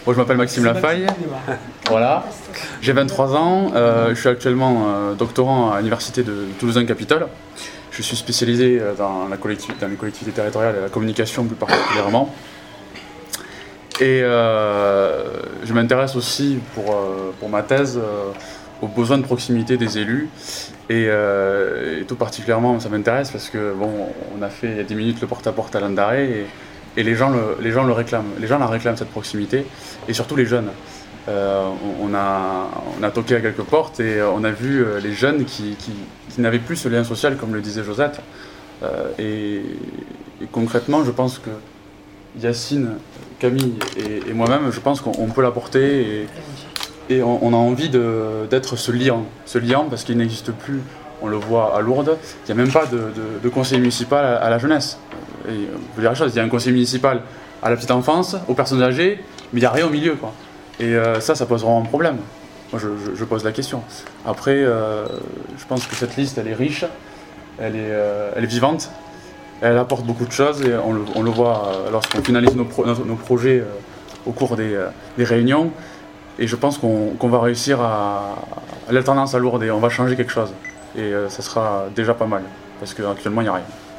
Moi, je m'appelle Maxime Lafaille. Voilà. J'ai 23 ans. Je suis actuellement doctorant à l'université de Toulouse-Capitole. Je suis spécialisé dans les collectivités territoriales et la communication plus particulièrement. Et je m'intéresse aussi pour ma thèse aux besoins de proximité des élus. Et tout particulièrement, ça m'intéresse parce que bon, on a fait il y a 10 minutes le porte-à-porte à Landaré et les gens le réclament. Les gens la réclament, cette proximité, et surtout les jeunes. On a toqué à quelques portes et on a vu les jeunes qui n'avaient plus ce lien social, comme le disait Josette. Et concrètement, je pense que Yacine, Camille et moi-même, je pense qu'on peut l'apporter et on a envie d'être ce liant parce qu'il n'existe plus. On le voit à Lourdes, il n'y a même pas de conseiller municipal à la jeunesse. Et, vous dire la chose, il y a un conseiller municipal à la petite enfance, aux personnes âgées, mais il n'y a rien au milieu, quoi. Et ça pose vraiment un problème. Moi, je pose la question. Après, je pense que cette liste, elle est riche, elle est vivante, elle apporte beaucoup de choses et on le voit lorsqu'on finalise nos projets au cours des réunions. Et je pense qu'on va réussir à l'alternance à Lourdes et on va changer quelque chose. Et ça sera déjà pas mal, parce qu'actuellement, il n'y a rien.